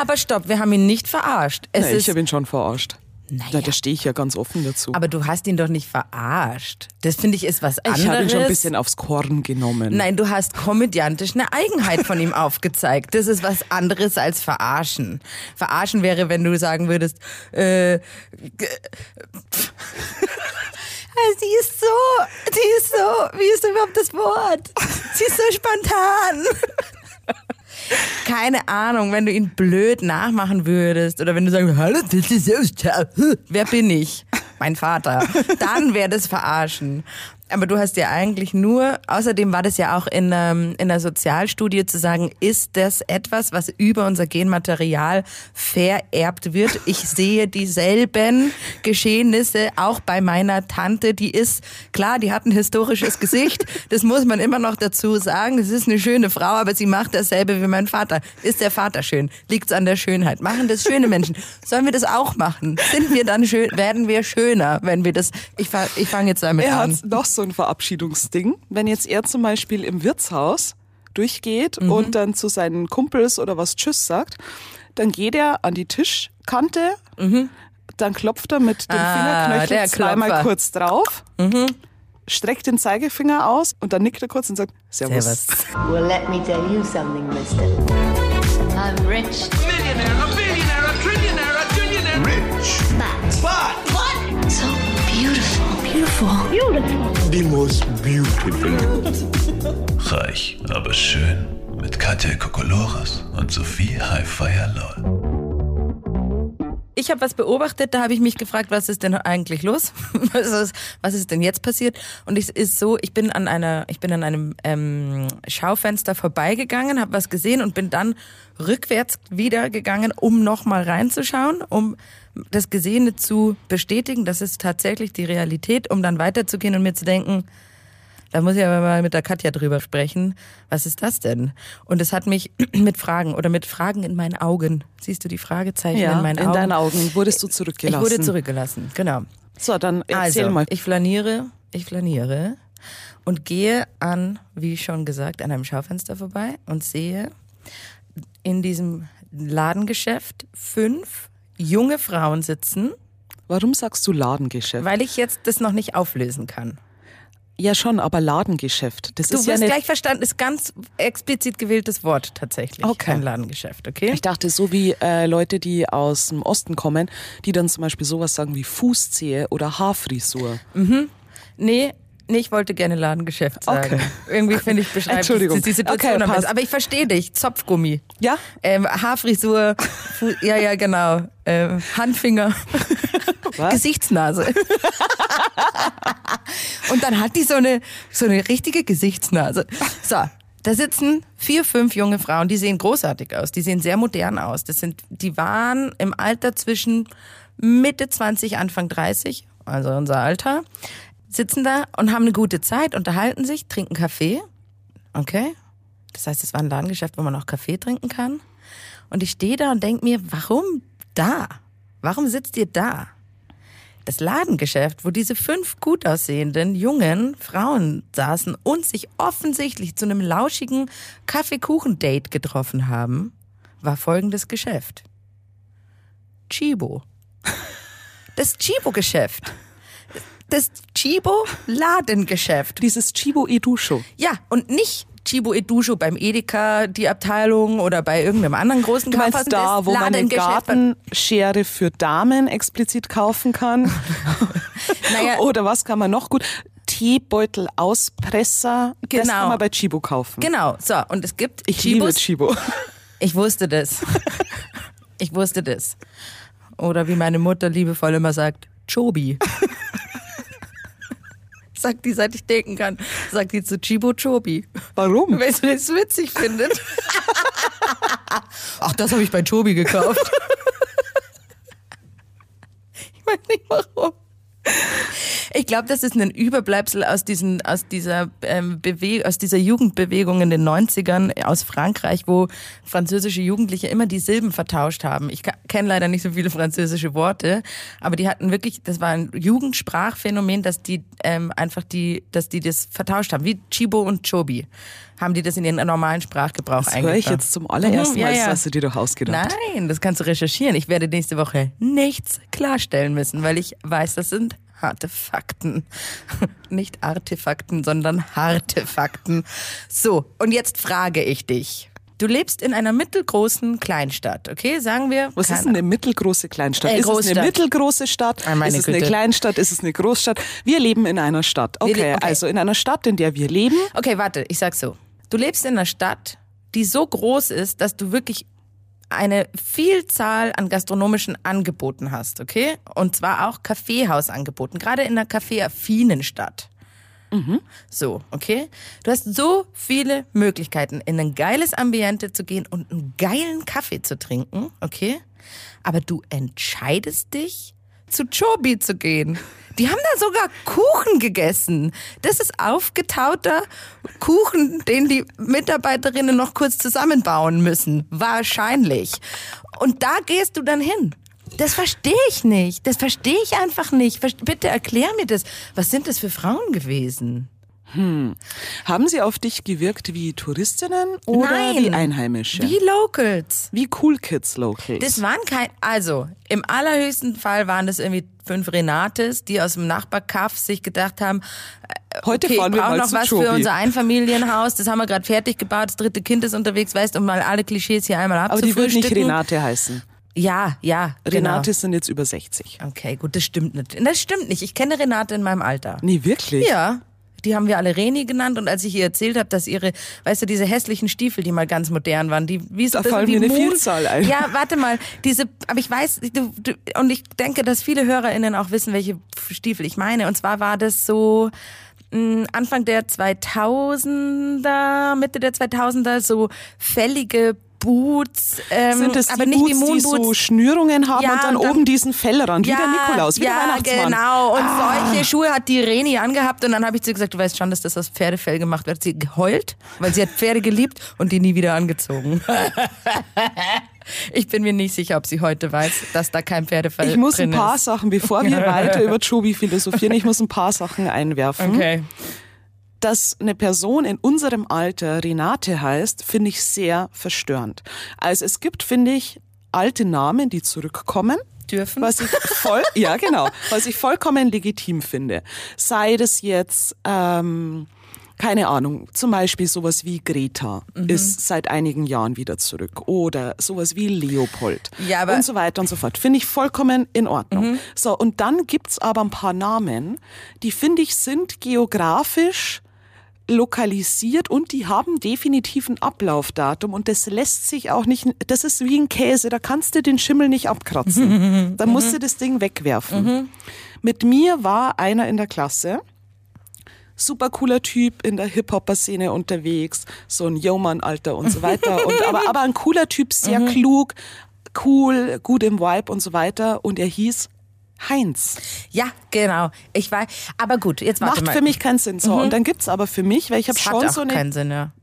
Aber stopp, wir haben ihn nicht verarscht. Ich habe ihn schon verarscht. Naja. Da stehe ich ja ganz offen dazu. Aber du hast ihn doch nicht verarscht. Das finde ich ist was anderes. Ich habe ihn schon ein bisschen aufs Korn genommen. Nein, du hast komödiantisch eine Eigenheit von ihm aufgezeigt. Das ist was anderes als verarschen. Verarschen wäre, wenn du sagen würdest, sie ist so, wie ist überhaupt das Wort? Sie ist so spontan. Keine Ahnung, wenn du ihn blöd nachmachen würdest oder wenn du sagst, hallo, das ist so, wer bin ich? Mein Vater. Dann wäre das verarschen. Aber du hast ja eigentlich nur, außerdem war das ja auch in einer Sozialstudie zu sagen, ist das etwas, was über unser Genmaterial vererbt wird? Ich sehe dieselben Geschehnisse auch bei meiner Tante, die ist, klar, die hat ein historisches Gesicht, das muss man immer noch dazu sagen, das ist eine schöne Frau, aber sie macht dasselbe wie mein Vater. Ist der Vater schön? Liegt's an der Schönheit? Machen das schöne Menschen? Sollen wir das auch machen? Sind wir dann schön, werden wir schöner, wenn wir das, ich fange jetzt damit er an. Hat noch so ein Verabschiedungsding. Wenn jetzt er zum Beispiel im Wirtshaus durchgeht und dann zu seinen Kumpels oder was Tschüss sagt, dann geht er an die Tischkante, dann klopft er mit dem Fingerknöchel zweimal kurz drauf, streckt den Zeigefinger aus und dann nickt er kurz und sagt Servus. Well, let me tell you something, mister. I'm rich. Millionaire, a billionaire, a trillionaire, a billionaire. Rich. But. What? So beautiful. Beautiful. The most beautiful. Reich, aber schön. Mit Katja Kokolores und Sophie Highfire LOL. Ich habe was beobachtet, da habe ich mich gefragt, was ist denn eigentlich los? Was ist denn jetzt passiert? Und es ist so, ich bin an einem Schaufenster vorbeigegangen, habe was gesehen und bin dann rückwärts wieder gegangen, um nochmal reinzuschauen, um das Gesehene zu bestätigen. Das ist tatsächlich die Realität, um dann weiterzugehen und mir zu denken, da muss ich aber mal mit der Katja drüber sprechen. Was ist das denn? Und es hat mich mit Fragen in meinen Augen. Siehst du die Fragezeichen in meinen Augen? In deinen Augen wurdest du zurückgelassen. Ich wurde zurückgelassen, genau. So, dann erzähl mal. Ich flaniere und gehe an, wie schon gesagt, an einem Schaufenster vorbei und sehe in diesem Ladengeschäft 5 junge Frauen sitzen. Warum sagst du Ladengeschäft? Weil ich jetzt das noch nicht auflösen kann. Ja schon, aber Ladengeschäft. Das Du ist ja wirst nicht gleich verstanden, ist ganz explizit gewähltes Wort tatsächlich. Okay. Kein Ladengeschäft, okay? Ich dachte, so wie Leute, die aus dem Osten kommen, die dann zum Beispiel sowas sagen wie Fußzehe oder Haarfrisur. Nee, ich wollte gerne Ladengeschäft sagen. Okay. Irgendwie finde ich beschreibt Entschuldigung. die Situation Okay, am passt. besten. Aber ich verstehe dich. Zopfgummi. Ja? Haarfrisur. Ja, genau. Handfinger. Was? Gesichtsnase. Und dann hat die so eine richtige Gesichtsnase. So, da sitzen 4, 5 junge Frauen, die sehen großartig aus, die sehen sehr modern aus. Die waren im Alter zwischen Mitte 20, Anfang 30, also unser Alter, sitzen da und haben eine gute Zeit, unterhalten sich, trinken Kaffee. Okay? Das heißt, es war ein Ladengeschäft, wo man auch Kaffee trinken kann. Und ich stehe da und denke mir, warum da? Warum sitzt ihr da? Das Ladengeschäft, wo diese 5 gut aussehenden jungen Frauen saßen und sich offensichtlich zu einem lauschigen Kaffeekuchen-Date getroffen haben, war folgendes Geschäft. Chibo. Das Chibo-Geschäft. Das Chibo-Ladengeschäft. Dieses Chibo Edusho. Ja, und nicht Chibo Edusho beim Edeka, die Abteilung oder bei irgendeinem anderen großen Du meinst Kaufhaus. da, Das wo man eine Ladengeschäft. Gartenschere für Damen explizit kaufen kann? Naja. Oder was kann man noch gut? Teebeutelauspresser, das Genau. kann man bei Chibo kaufen. Genau, so, und es gibt Ich Chibos. liebe Chibo. Ich wusste das. Ich wusste das. Oder wie meine Mutter liebevoll immer sagt, Chobi. Sagt die, seit ich denken kann, sagt die zu Chibo Chobi. Warum? Weil sie das witzig findet. Ach, das habe ich bei Chobi gekauft. Ich weiß nicht warum. Ich glaube, das ist ein Überbleibsel aus dieser Jugendbewegung in den 90ern aus Frankreich, wo französische Jugendliche immer die Silben vertauscht haben. Ich kenne leider nicht so viele französische Worte, aber die hatten wirklich, das war ein Jugendsprachphänomen, dass die das vertauscht haben, wie Chibo und Chobi. Haben die das in ihren normalen Sprachgebrauch eingebracht. Das höre ich jetzt zum allerersten Mal, ja. das hast du dir doch ausgedacht. Nein, das kannst du recherchieren. Ich werde nächste Woche nichts klarstellen müssen, weil ich weiß, das sind harte Fakten. Nicht Artefakten, sondern harte Fakten. So, und jetzt frage ich dich. Du lebst in einer mittelgroßen Kleinstadt, okay? Sagen wir. Was ist denn eine mittelgroße Kleinstadt? Ist es eine mittelgroße Stadt? Ist es eine Kleinstadt? Ist es eine Großstadt? Wir leben in einer Stadt. Okay, also in einer Stadt, in der wir leben. Okay, warte, ich sag's so. Du lebst in einer Stadt, die so groß ist, dass du wirklich eine Vielzahl an gastronomischen Angeboten hast, okay? Und zwar auch Kaffeehausangeboten, gerade in einer kaffeeaffinen Stadt. So, okay? Du hast so viele Möglichkeiten, in ein geiles Ambiente zu gehen und einen geilen Kaffee zu trinken, okay? Aber du entscheidest dich, zu Chobi zu gehen. Die haben da sogar Kuchen gegessen. Das ist aufgetauter Kuchen, den die Mitarbeiterinnen noch kurz zusammenbauen müssen. Wahrscheinlich. Und da gehst du dann hin. Das verstehe ich nicht. Das verstehe ich einfach nicht. Bitte erklär mir das. Was sind das für Frauen gewesen? Haben sie auf dich gewirkt wie Touristinnen oder Nein, wie Einheimische? Wie Locals. Wie Cool Kids Locals? Das waren im allerhöchsten Fall waren das irgendwie 5 Renates, die aus dem Nachbarkaff sich gedacht haben, Heute okay, fahren ich wir brauche mal noch zu was Chobi. für unser Einfamilienhaus, das haben wir gerade fertig gebaut, das 3. Kind ist unterwegs, weißt, um mal alle Klischees hier einmal Aber die wird nicht abzufrühstücken. Renate heißen. Ja, Renate genau. sind jetzt über 60. Okay, gut, das stimmt nicht. Das stimmt nicht. Ich kenne Renate in meinem Alter. Nee, wirklich? Ja. Die haben wir alle Reni genannt und als ich ihr erzählt habe, dass ihre, weißt du, diese hässlichen Stiefel, die mal ganz modern waren, Da fallen mir eine Vielzahl ein. Ja, warte mal, aber ich weiß, und ich denke, dass viele HörerInnen auch wissen, welche Stiefel ich meine. Und zwar war das so Anfang der 2000er, Mitte der 2000er, so fällige Boots, Sind es aber die nicht Boots, wie die Moonboots. so Schnürungen haben Ja, und dann oben diesen Fellrand, wie der Nikolaus, wie der Weihnachtsmann? Genau. Und solche Schuhe hat die Reni angehabt und dann habe ich zu ihr gesagt, du weißt schon, dass das aus Pferdefell gemacht wird. Sie geheult, weil sie hat Pferde geliebt und die nie wieder angezogen. Ich bin mir nicht sicher, ob sie heute weiß, dass da kein Pferdefell drin ist. Ich muss ein paar Sachen, bevor wir weiter über Chobi philosophieren, ich muss ein paar Sachen einwerfen. Okay. Dass eine Person in unserem Alter Renate heißt, finde ich sehr verstörend. Also es gibt, finde ich, alte Namen, die zurückkommen. Dürfen. Was ich vollkommen legitim finde. Sei das jetzt, keine Ahnung, zum Beispiel sowas wie Greta ist seit einigen Jahren wieder zurück oder sowas wie Leopold Ja, aber und so weiter und so fort. Finde ich vollkommen in Ordnung. So, und dann gibt's aber ein paar Namen, die finde ich sind geografisch lokalisiert und die haben definitiv ein Ablaufdatum und das lässt sich auch nicht, das ist wie ein Käse, da kannst du den Schimmel nicht abkratzen. Da musst du das Ding wegwerfen. Mit mir war einer in der Klasse, super cooler Typ in der Hip-Hopper-Szene unterwegs, so ein Yo-Mann-Alter und so weiter. Und, aber ein cooler Typ, sehr klug, cool, gut im Vibe und so weiter. Und er hieß Heinz. Ja, genau. Ich weiß. Aber gut, jetzt warte Macht mal. für mich keinen Sinn. So, und dann gibt's aber für mich, weil ich habe Das schon hat auch so eine... keinen Sinn, ja.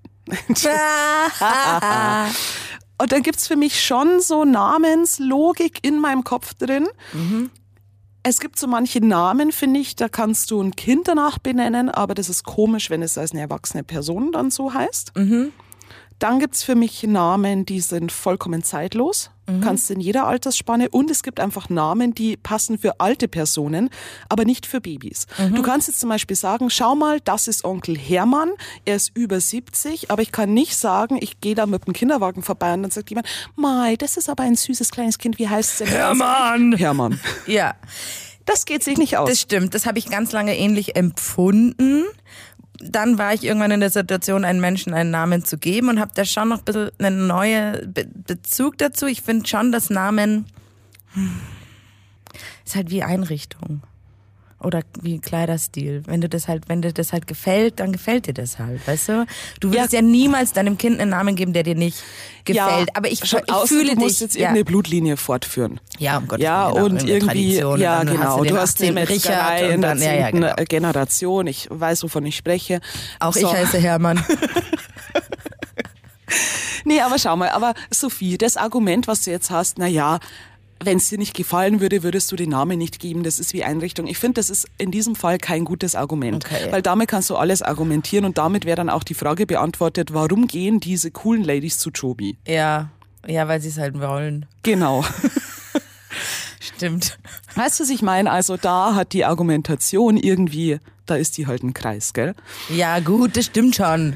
Und dann gibt's für mich schon so Namenslogik in meinem Kopf drin. Es gibt so manche Namen, finde ich, da kannst du ein Kind danach benennen, aber das ist komisch, wenn es als eine erwachsene Person dann so heißt. Dann gibt's für mich Namen, die sind vollkommen zeitlos. Kannst in jeder Altersspanne. Und es gibt einfach Namen, die passen für alte Personen, aber nicht für Babys. Du kannst jetzt zum Beispiel sagen, schau mal, das ist Onkel Hermann. Er ist über 70, aber ich kann nicht sagen, ich gehe da mit dem Kinderwagen vorbei und dann sagt jemand, Mai, das ist aber ein süßes kleines Kind. Wie heißt es denn? Hermann! Hermann. Ja. Das geht sich nicht aus. Das stimmt, das habe ich ganz lange ähnlich empfunden. Dann war ich irgendwann in der Situation, einem Menschen einen Namen zu geben und habe da schon noch ein bisschen einen neuen Bezug dazu. Ich finde schon, dass Namen ist halt wie Einrichtung. Oder wie Kleiderstil. Wenn dir das halt gefällt, dann gefällt dir das halt, weißt du? Du würdest ja niemals deinem Kind einen Namen geben, der dir nicht gefällt. Aber ich fühle dich. Du musst jetzt irgendeine Blutlinie fortführen. Ja, um Gottes Ja, Willen, und irgendwie, Tradition. ja, Und dann genau. Du hast eine Metzgerei in der 10. genau. Generation. Ich weiß, wovon ich spreche. Auch ich heiße Hermann. Nee, aber schau mal, aber Sophie, das Argument, was du jetzt hast, wenn es dir nicht gefallen würde, würdest du den Namen nicht geben. Das ist wie Einrichtung. Ich finde, das ist in diesem Fall kein gutes Argument. Okay. Weil damit kannst du alles argumentieren und damit wäre dann auch die Frage beantwortet, warum gehen diese coolen Ladies zu Joby? Ja, weil sie es halt wollen. Genau. Stimmt. Weißt du, was ich meine? Also da hat die Argumentation irgendwie, da ist die halt ein Kreis, gell? Ja, gut, das stimmt schon.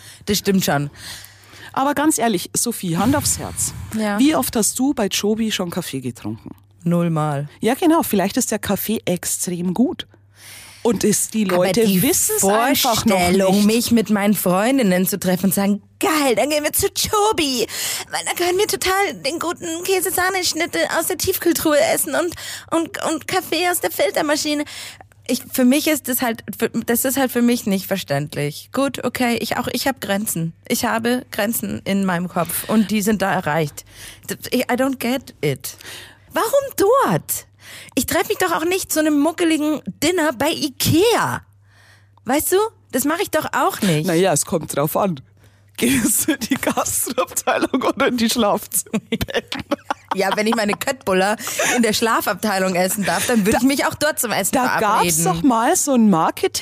Aber ganz ehrlich, Sophie, Hand aufs Herz. Ja. Wie oft hast du bei Joby schon Kaffee getrunken? 0 Mal. Ja, genau. Vielleicht ist der Kaffee extrem gut. Und die Leute Aber die wissen es einfach noch Vorstellung, nicht. mich mit meinen Freundinnen zu treffen und sagen, geil, dann gehen wir zu Joby, weil da können wir total den guten Käse-Sahneschnitte aus der Tiefkühltruhe essen und Kaffee aus der Filtermaschine. Für mich ist das halt für mich nicht verständlich. Gut, okay, ich habe Grenzen. Ich habe Grenzen in meinem Kopf und die sind da erreicht. I don't get it. Warum dort? Ich treffe mich doch auch nicht zu einem muckeligen Dinner bei Ikea. Weißt du? Das mache ich doch auch nicht. Naja, es kommt drauf an. Gehst du in die Gastroabteilung oder in die Schlafzimmerbetten? Ja, wenn ich meine Köttbullar in der Schlafabteilung essen darf, dann würde ich mich auch dort zum Essen Da verabreden. gab es doch mal so eine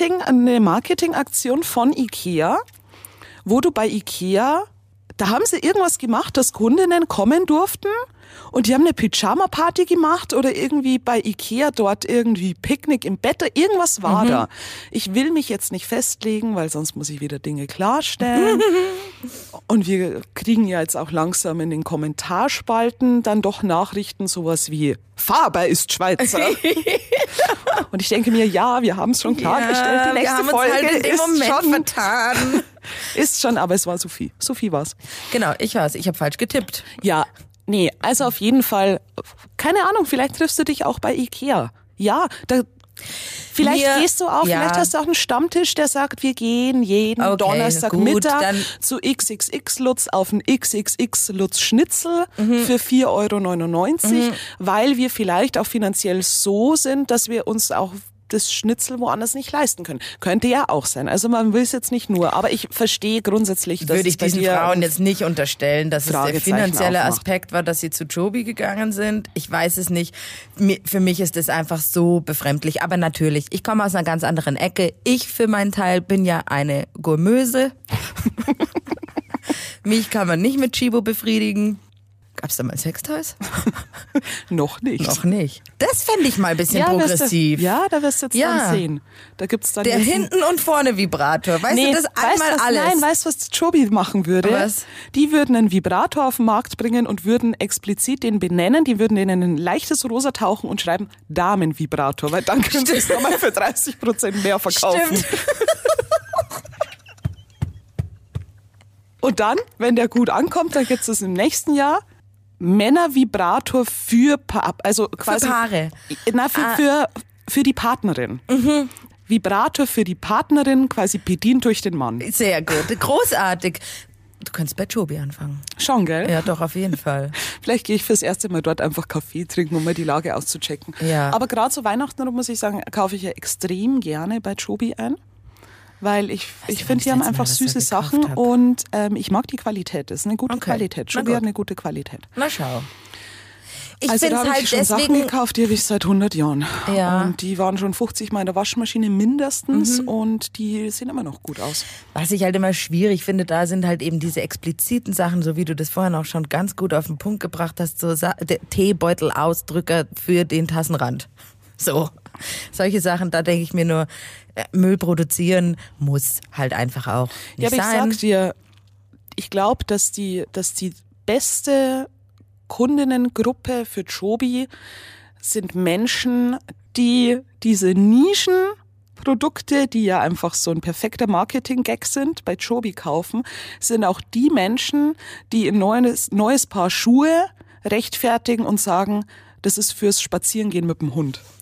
Marketingaktion von Ikea, wo du bei Ikea, da haben sie irgendwas gemacht, dass Kundinnen kommen durften und die haben eine Pyjama-Party gemacht oder irgendwie bei Ikea dort irgendwie Picknick im Bett, irgendwas war da. Ich will mich jetzt nicht festlegen, weil sonst muss ich wieder Dinge klarstellen. Und wir kriegen ja jetzt auch langsam in den Kommentarspalten dann doch Nachrichten sowas wie Faber ist Schweizer. Und ich denke mir, ja, wir haben es schon klargestellt. Die nächste wir haben Folge uns halt in dem ist Moment schon, vertan. ist schon, aber es war Sophie. Sophie war's. Genau, ich weiß, ich habe falsch getippt. Ja, nee, also auf jeden Fall, keine Ahnung, vielleicht triffst du dich auch bei Ikea. Ja, vielleicht gehst du auch, vielleicht hast du auch einen Stammtisch, der sagt, wir gehen jeden Donnerstagmittag dann zu XXX Lutz auf einen XXX Lutz Schnitzel für 4,99 €, weil wir vielleicht auch finanziell so sind, dass wir uns auch das Schnitzel woanders nicht leisten können. Könnte ja auch sein. Also man will es jetzt nicht nur, aber ich verstehe grundsätzlich, dass würde ich diesen Frauen jetzt nicht unterstellen, dass es der Fragezeichen finanzielle aufmacht. Aspekt war, dass sie zu Joby gegangen sind. Ich weiß es nicht. Für mich ist es einfach so befremdlich. Aber natürlich, ich komme aus einer ganz anderen Ecke. Ich für meinen Teil bin ja eine Gourmeuse. Mich kann man nicht mit Chibo befriedigen. Gab's da mal Sextoys? noch nicht. Noch nicht. Das fände ich mal ein bisschen progressiv. Da wirst du jetzt dann sehen. Da gibt's dann Der jetzt hinten und vorne Vibrator. Weißt du, das einmal alles. Nein, weißt du, was Joby machen würde? Was? Die würden einen Vibrator auf den Markt bringen und würden explizit den benennen. Die würden den in ein leichtes Rosa tauchen und schreiben Damenvibrator, weil dann können sie es nochmal für 30% mehr verkaufen. Stimmt. Und dann, wenn der gut ankommt, dann gibt's es im nächsten Jahr Männervibrator für also quasi Paare. Na, für die Partnerin. Vibrator für die Partnerin, quasi bedient durch den Mann. Sehr gut. Großartig. Du kannst bei Joby anfangen. Schon, gell? Ja, doch, auf jeden Fall. Vielleicht gehe ich fürs erste Mal dort einfach Kaffee trinken, um mal die Lage auszuchecken. Ja. Aber gerade zu Weihnachten, muss ich sagen, kaufe ich ja extrem gerne bei Joby ein. Weil ich finde, die haben einfach süße Sachen und ich mag die Qualität. Das ist eine gute Qualität. Joby hat eine gute Qualität. Na schau. Ich Also da finde habe halt ich schon Sachen deswegen. gekauft, die habe ich seit 100 Jahren. Ja. Und die waren schon 50 Mal in der Waschmaschine mindestens und die sehen immer noch gut aus. Was ich halt immer schwierig finde, da sind halt eben diese expliziten Sachen, so wie du das vorhin auch schon ganz gut auf den Punkt gebracht hast, so Teebeutelausdrücker für den Tassenrand. So, solche Sachen, da denke ich mir nur, Müll produzieren muss halt einfach auch nicht Ja, aber sein. ich sag dir, ich glaube, dass die beste Kundinnengruppe für Joby sind Menschen, die diese Nischenprodukte, die ja einfach so ein perfekter Marketing-Gag sind, bei Joby kaufen, sind auch die Menschen, die ein neues Paar Schuhe rechtfertigen und sagen, das ist fürs Spazierengehen mit dem Hund.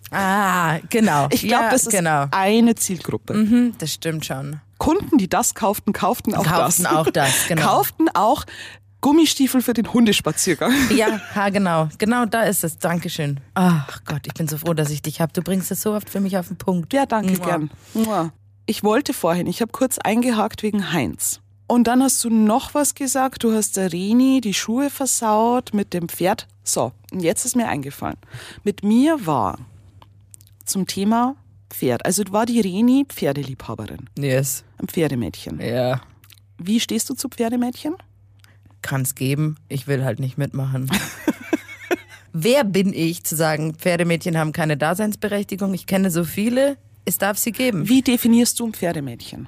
Genau. Ich glaube, ja, das ist genau. eine Zielgruppe. Das stimmt schon. Kunden, die das kauften auch Kauften das. auch das, genau. Kauften auch Gummistiefel für den Hundespaziergang. Ja, genau. Genau da ist es. Dankeschön. Ach Gott, ich bin so froh, dass ich dich habe. Du bringst es so oft für mich auf den Punkt. Ja, danke, Mua. gern. Mua. Ich wollte vorhin, ich habe kurz eingehakt wegen Heinz. Und dann hast du noch was gesagt. Du hast der Reni die Schuhe versaut mit dem Pferd. So, und jetzt ist mir eingefallen. Mit mir war zum Thema Pferd. Also war die Reni Pferdeliebhaberin. Yes. Ein Pferdemädchen. Ja. Wie stehst du zu Pferdemädchen? Kann's geben. Ich will halt nicht mitmachen. Wer bin ich, zu sagen, Pferdemädchen haben keine Daseinsberechtigung? Ich kenne so viele. Es darf sie geben. Wie definierst du ein Pferdemädchen?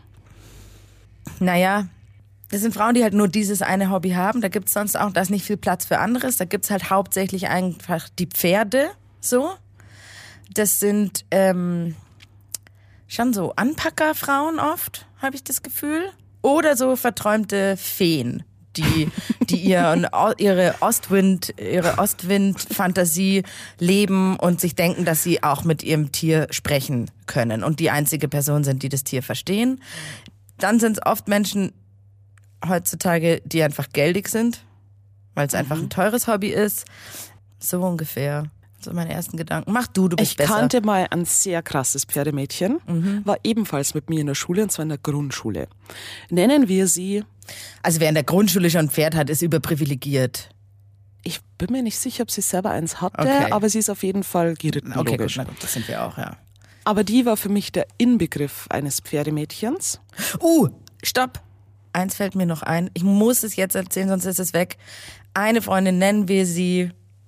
Naja, das sind Frauen, die halt nur dieses eine Hobby haben. Da gibt's sonst auch, da ist nicht viel Platz für anderes. Da gibt's halt hauptsächlich einfach die Pferde, so. Das sind schon so Anpackerfrauen oft, habe ich das Gefühl. Oder so verträumte Feen, die ihre Ostwind-Fantasie leben und sich denken, dass sie auch mit ihrem Tier sprechen können und die einzige Person sind, die das Tier verstehen. Dann sind es oft Menschen heutzutage, die einfach geldig sind, weil es einfach ein teures Hobby ist. So ungefähr. So meine ersten Gedanken. Mach du bist Ich besser. kannte mal ein sehr krasses Pferdemädchen, war ebenfalls mit mir in der Schule, und zwar in der Grundschule. Nennen wir sie, Also wer in der Grundschule schon ein Pferd hat, ist überprivilegiert. ich bin mir nicht sicher, ob sie selber eins hatte, Okay. aber sie ist auf jeden Fall geritten, Okay, logisch. gut, na gut, das sind wir auch, ja. Aber die war für mich der Inbegriff eines Pferdemädchens. Stopp. Eins fällt mir noch ein. Ich muss es jetzt erzählen, sonst ist es weg. Eine Freundin, nennen wir sie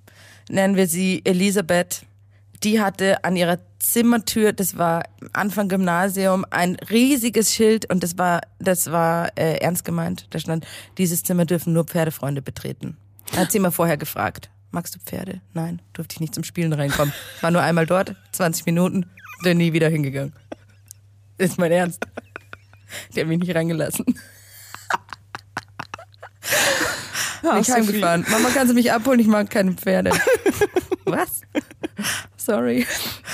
Elisabeth. Die hatte an ihrer Zimmertür, das war Anfang Gymnasium, ein riesiges Schild und das war ernst gemeint. Da stand, dieses Zimmer dürfen nur Pferdefreunde betreten. Da hat sie mal vorher gefragt, magst du Pferde? Nein, durfte ich nicht zum Spielen reinkommen. War nur einmal dort, 20 Minuten, dann nie wieder hingegangen. Ist mein Ernst. Die haben mich nicht reingelassen. Bin ich heimgefahren. Mama, kannst du mich abholen? Ich mag keine Pferde. Was? Sorry.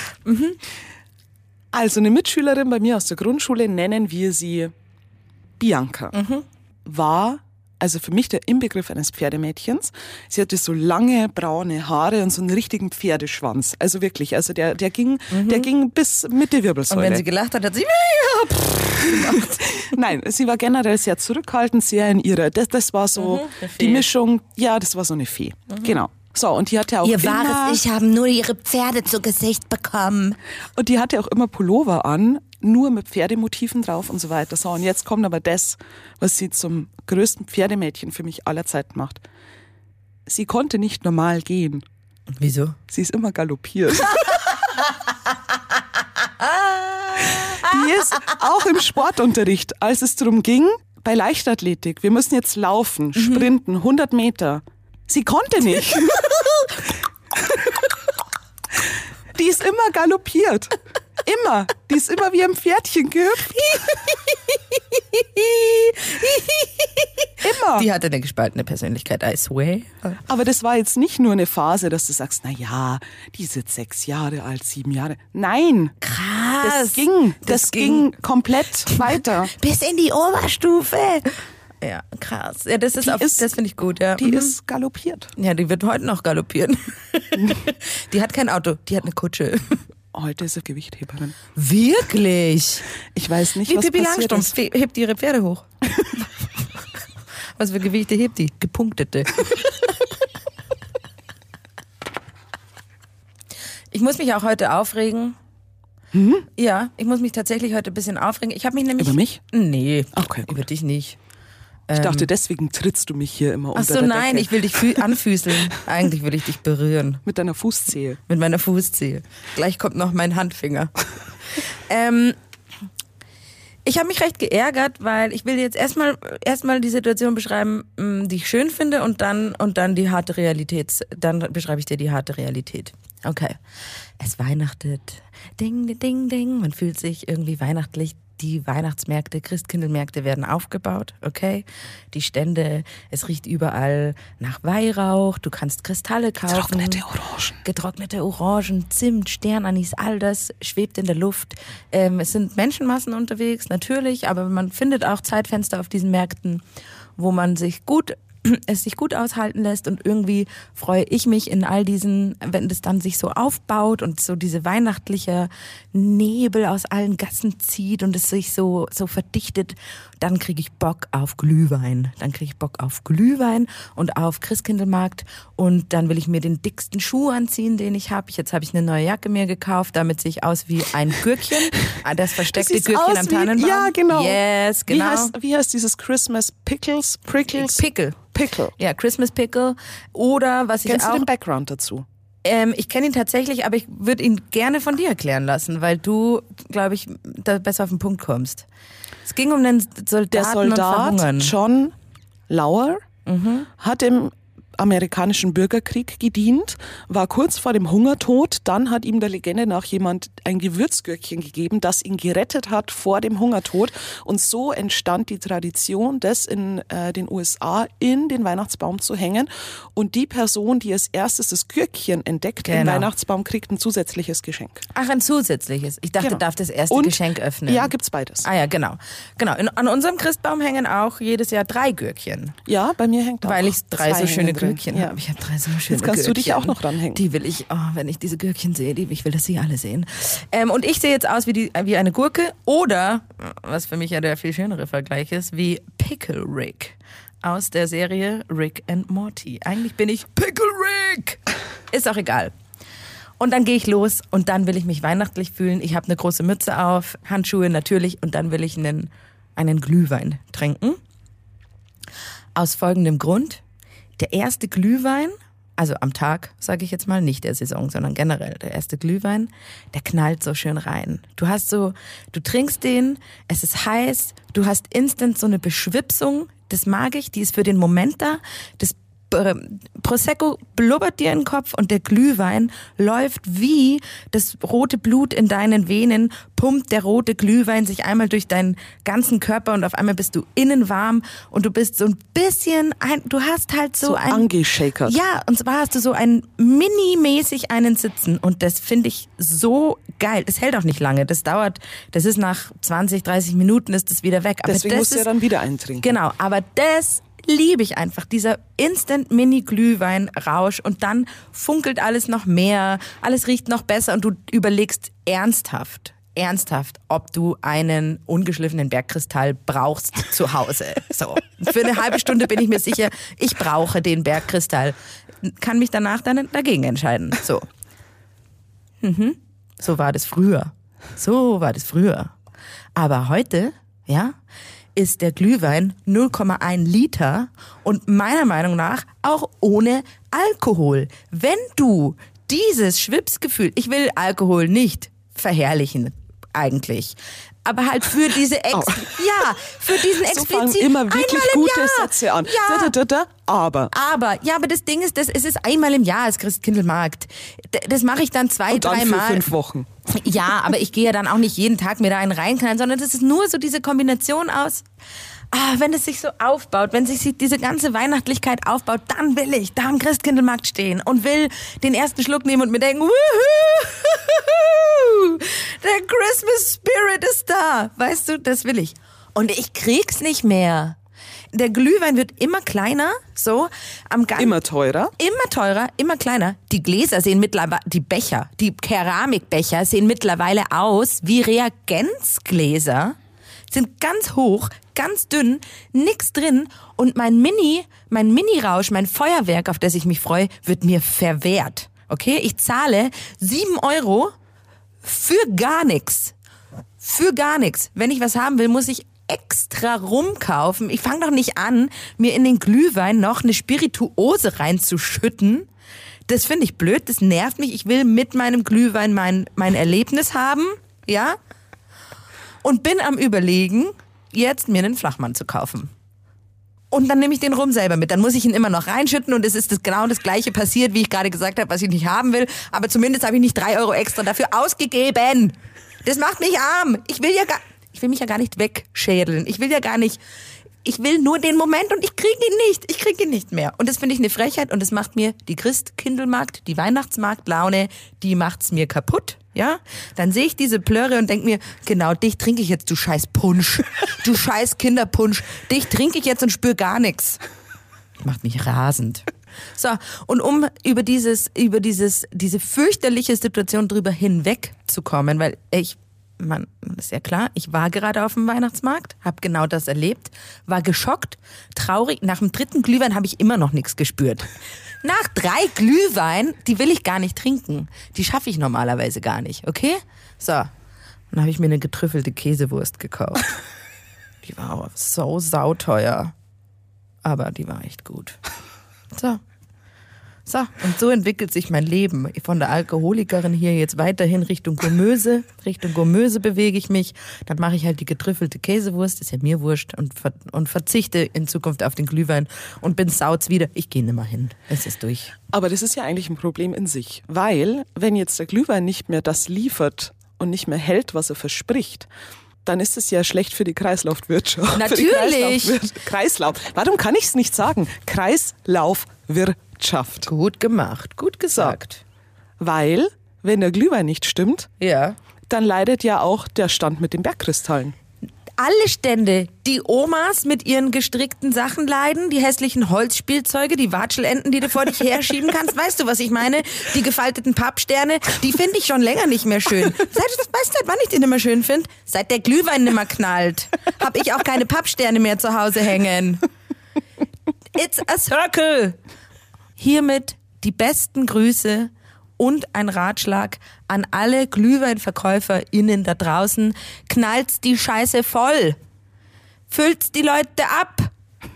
Also eine Mitschülerin bei mir aus der Grundschule, nennen wir sie Bianca, war also für mich der Inbegriff eines Pferdemädchens. Sie hatte so lange braune Haare und so einen richtigen Pferdeschwanz. Also wirklich, also der ging bis Mitte Und Wirbelsäule. wenn sie gelacht hat, hat sie gemacht. Nein, sie war generell sehr zurückhaltend, sehr in ihrer, das war so eine Fee. die Mischung, ja, das war so eine Fee. Genau. So, und die hatte auch haben nur ihre Pferde zu Gesicht bekommen. Und die hatte auch immer Pullover an, nur mit Pferdemotiven drauf und so weiter. So, und jetzt kommt aber das, was sie zum größten Pferdemädchen für mich aller Zeiten macht. Sie konnte nicht normal gehen. Wieso? Sie ist immer galoppiert. Die ist auch im Sportunterricht, als es darum ging, bei Leichtathletik, wir müssen jetzt laufen, sprinten, 100 Meter. Sie konnte nicht. Die ist immer galoppiert. Immer. Die ist immer wie ein Pferdchen gehüpft. Immer. Die hatte eine gespaltene Persönlichkeit, I swear. Aber das war jetzt nicht nur eine Phase, dass du sagst, na ja, die ist jetzt 6 Jahre alt, 7 Jahre. Nein. Krass. Das ging komplett weiter. Bis in die Oberstufe. Ja, krass. Ja, das finde ich gut, ja. Die ist galoppiert. Ja, die wird heute noch galoppieren. Die hat kein Auto, die hat eine Kutsche. Heute ist sie Gewichtheberin. Wirklich? Ich weiß nicht, Wie was Pippi passiert Langstrumpf ist. hebt ihre Pferde hoch. Was für Gewichte hebt die? Gepunktete. Ich muss mich auch heute aufregen. Ja, ich muss mich tatsächlich heute ein bisschen aufregen. Ich habe mich nämlich... Über mich? Nee, Okay, gut. über dich nicht. Ich dachte, deswegen trittst du mich hier immer unter Ach so, der nein, Decke. ich will dich anfüßeln. Eigentlich will ich dich berühren. Mit deiner Fußzehe. Mit meiner Fußzehe. Gleich kommt noch mein Handfinger. Ich habe mich recht geärgert, weil ich will jetzt erstmal die Situation beschreiben, die ich schön finde und dann die harte Realität. Dann beschreibe ich dir die harte Realität. Okay. Es weihnachtet. Ding, ding, ding. Man fühlt sich irgendwie weihnachtlich. die Weihnachtsmärkte, Christkindlmärkte werden aufgebaut, okay? Die Stände, es riecht überall nach Weihrauch, du kannst Kristalle kaufen. Getrocknete Orangen, Zimt, Sternanis, all das schwebt in der Luft. Es sind Menschenmassen unterwegs, natürlich, aber man findet auch Zeitfenster auf diesen Märkten, wo man sich gut aushalten lässt, und irgendwie freue ich mich in all diesen, wenn das dann sich so aufbaut und so diese weihnachtliche Nebel aus allen Gassen zieht und es sich so verdichtet, dann kriege ich Bock auf Glühwein. Dann kriege ich Bock auf Glühwein und auf Christkindlmarkt, und dann will ich mir den dicksten Schuh anziehen, den ich habe. Jetzt habe ich eine neue Jacke mir gekauft, damit sehe ich aus wie ein Gürkchen. Das versteckte Das Gürkchen am Tannenbaum. Ja, genau. Yes, genau. Wie heißt dieses Christmas Prickles? Pickle. Pickle. Ja, Christmas Pickle. Oder was ich Kennst auch... du den Background dazu? Ich kenne ihn tatsächlich, aber ich würde ihn gerne von dir erklären lassen, weil du, glaube ich, da besser auf den Punkt kommst. Es ging um den Soldaten Der und Verhungern. Soldat John Lauer hat im amerikanischen Bürgerkrieg gedient, war kurz vor dem Hungertod. Dann hat ihm der Legende nach jemand ein Gewürzgürkchen gegeben, das ihn gerettet hat vor dem Hungertod. Und so entstand die Tradition, das in den USA in den Weihnachtsbaum zu hängen. Und die Person, die als erstes das Gürkchen entdeckt im Weihnachtsbaum, kriegt ein zusätzliches Geschenk. Ach, ein zusätzliches. Ich dachte, darf das erste Geschenk öffnen. Ja, gibt's beides. Ah ja, genau. An unserem Christbaum hängen auch jedes Jahr 3 Gürkchen. Ja, bei mir hängt auch. Weil ich 3 so schöne drin. Gürkchen Ja. habe. Ich habe 3 so schöne Jetzt kannst Gürkchen. du dich auch noch ranhängen. Die will ich, wenn ich diese Gürkchen sehe, ich will, dass sie alle sehen. Und ich sehe jetzt aus wie eine Gurke oder, was für mich ja der viel schönere Vergleich ist, wie Pickle Rick aus der Serie Rick and Morty. Eigentlich bin ich Pickle Rick. Ist auch egal. Und dann gehe ich los und dann will ich mich weihnachtlich fühlen. Ich habe eine große Mütze auf, Handschuhe natürlich, und dann will ich einen Glühwein trinken. Aus folgendem Grund: Der erste Glühwein, also am Tag, sage ich jetzt mal, nicht der Saison, sondern generell der erste Glühwein, der knallt so schön rein. Du trinkst den, es ist heiß, du hast instant so eine Beschwipsung, das mag ich, die ist für den Moment da, das Prosecco blubbert dir in den Kopf und der Glühwein läuft wie das rote Blut in deinen Venen, pumpt der rote Glühwein sich einmal durch deinen ganzen Körper und auf einmal bist du innen warm und du bist so ein bisschen, du hast halt so ein... angeschakert. Ja, und zwar hast du so mini-mäßig einen Sitzen und das finde ich so geil. Das hält auch nicht lange, das ist nach 20, 30 Minuten ist das wieder weg. Aber deswegen musst du ja dann wieder eintrinken. Genau, aber das liebe ich einfach, dieser Instant-Mini-Glühwein-Rausch, und dann funkelt alles noch mehr, alles riecht noch besser und du überlegst ernsthaft, ob du einen ungeschliffenen Bergkristall brauchst zu Hause. So, für eine halbe Stunde bin ich mir sicher, ich brauche den Bergkristall. Kann mich danach dann dagegen entscheiden. So. So war das früher. Aber heute, ja, ist der Glühwein 0,1 Liter und meiner Meinung nach auch ohne Alkohol. Wenn du dieses Schwipsgefühl, ich will Alkohol nicht verherrlichen eigentlich, aber halt für diese für diesen So fangen immer wirklich gute Sätze an. Ja. Aber das Ding ist, es ist einmal im Jahr als Christkindlmarkt. Das mache ich dann 2, 3 Mal. für 5 Wochen. Ja, aber ich gehe ja dann auch nicht jeden Tag mir da einen reinknallen, sondern das ist nur so diese Kombination aus, wenn es sich so aufbaut, wenn sich diese ganze Weihnachtlichkeit aufbaut, dann will ich da am Christkindlmarkt stehen und will den ersten Schluck nehmen und mir denken, wuhu, der Christmas Spirit ist da. Weißt du, das will ich. Und ich krieg's nicht mehr. Der Glühwein wird immer kleiner, so Immer teurer. Immer teurer, immer kleiner. Die Gläser sehen mittlerweile, die Keramikbecher sehen mittlerweile aus wie Reagenzgläser. Sind ganz hoch, ganz dünn, nix drin und mein Mini-Rausch, mein Feuerwerk, auf das ich mich freue, wird mir verwehrt. Okay? Ich zahle 7 € für gar nichts. Für gar nichts. Wenn ich was haben will, muss ich extra rumkaufen. Ich fange doch nicht an, mir in den Glühwein noch eine Spirituose reinzuschütten. Das finde ich blöd, das nervt mich. Ich will mit meinem Glühwein mein Erlebnis haben, ja? Und bin am Überlegen, jetzt mir einen Flachmann zu kaufen. Und dann nehme ich den Rum selber mit. Dann muss ich ihn immer noch reinschütten und es ist genau das Gleiche passiert, wie ich gerade gesagt habe, was ich nicht haben will. Aber zumindest habe ich nicht 3 € extra dafür ausgegeben. Das macht mich arm. Ich will ja gar... Ich will mich ja gar nicht wegschädeln. Ich will nur den Moment und ich kriege ihn nicht. Ich kriege ihn nicht mehr. Und das finde ich eine Frechheit und das macht mir die Christkindlmarkt, die Weihnachtsmarktlaune, die macht's mir kaputt. Ja, dann sehe ich diese Plörre und denke mir, genau, dich trinke ich jetzt, du scheiß Punsch, du scheiß Kinderpunsch, dich trinke ich jetzt und spüre gar nichts. Macht mich rasend. So, und um über diese fürchterliche Situation drüber hinwegzukommen, weil das ist ja klar, ich war gerade auf dem Weihnachtsmarkt, habe genau das erlebt, war geschockt, traurig, nach dem 3. Glühwein habe ich immer noch nichts gespürt. Nach 3 Glühwein, die will ich gar nicht trinken. Die schaffe ich normalerweise gar nicht, okay? So, dann habe ich mir eine getrüffelte Käsewurst gekauft. Die war aber so sauteuer, aber die war echt gut. So, und so entwickelt sich mein Leben. Von der Alkoholikerin hier jetzt weiterhin Richtung Gourmöse. Richtung Gourmöse bewege ich mich. Dann mache ich halt die getrüffelte Käsewurst, ist ja mir wurscht, und verzichte in Zukunft auf den Glühwein und bin sautz wieder. Ich gehe nimmer hin. Es ist durch. Aber das ist ja eigentlich ein Problem in sich, weil wenn jetzt der Glühwein nicht mehr das liefert und nicht mehr hält, was er verspricht, dann ist es ja schlecht für die Kreislaufwirtschaft. Natürlich. Kreislauf. Warum kann ich es nicht sagen? Kreislaufwirtschaft. Gut gemacht, gut gesagt. So. Weil, wenn der Glühwein nicht stimmt, Ja. dann leidet ja auch der Stand mit den Bergkristallen. Alle Stände, die Omas mit ihren gestrickten Sachen leiden, die hässlichen Holzspielzeuge, die Watschelenten, die du vor dich herschieben kannst, weißt du, was ich meine? Die gefalteten Pappsterne, die finde ich schon länger nicht mehr schön. Weißt du, wann ich die nicht mehr schön finde? Seit der Glühwein nicht mehr knallt, habe ich auch keine Pappsterne mehr zu Hause hängen. It's a circle. Hiermit die besten Grüße und ein Ratschlag an alle GlühweinverkäuferInnen da draußen. Knallt's die Scheiße voll. Füllt's die Leute ab.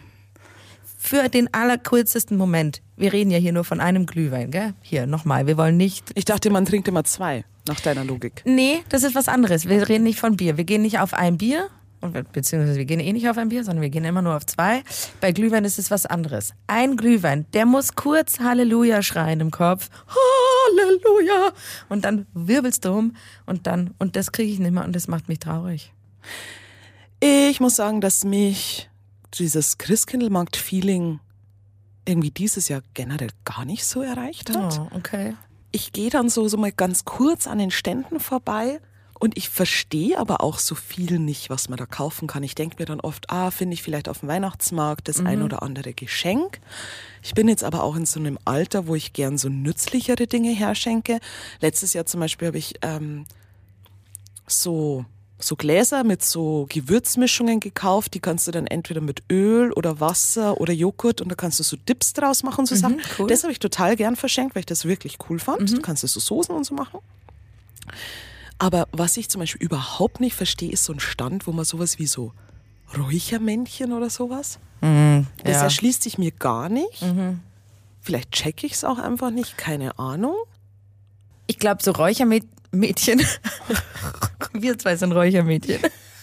Für den allerkürzesten Moment. Wir reden ja hier nur von einem Glühwein, gell? Hier, nochmal, wir wollen nicht... Ich dachte, man trinkt immer 2, nach deiner Logik. Nee, das ist was anderes. Wir reden nicht von Bier. Wir gehen nicht auf ein Bier, beziehungsweise wir gehen eh nicht auf ein Bier, sondern wir gehen immer nur auf 2. Bei Glühwein ist es was anderes. Ein Glühwein, der muss kurz Halleluja schreien im Kopf. Halleluja! Und dann wirbelst du um und das kriege ich nicht mehr und das macht mich traurig. Ich muss sagen, dass mich dieses Christkindlmarkt-Feeling irgendwie dieses Jahr generell gar nicht so erreicht hat. Oh, okay. Ich gehe dann so mal ganz kurz an den Ständen vorbei und ich verstehe aber auch so viel nicht, was man da kaufen kann. Ich denke mir dann oft, finde ich vielleicht auf dem Weihnachtsmarkt das ein oder andere Geschenk. Ich bin jetzt aber auch in so einem Alter, wo ich gern so nützlichere Dinge herschenke. Letztes Jahr zum Beispiel habe ich so Gläser mit so Gewürzmischungen gekauft, die kannst du dann entweder mit Öl oder Wasser oder Joghurt und da kannst du so Dips draus machen, so Sachen. Cool. Das habe ich total gern verschenkt, weil ich das wirklich cool fand. Du kannst so Soßen und so machen. Aber was ich zum Beispiel überhaupt nicht verstehe, ist so ein Stand, wo man sowas wie so Räuchermännchen oder sowas. Das erschließt sich mir gar nicht. Vielleicht checke ich es auch einfach nicht, keine Ahnung. Ich glaube, so Räuchermädchen. Wir 2 sind Räuchermädchen.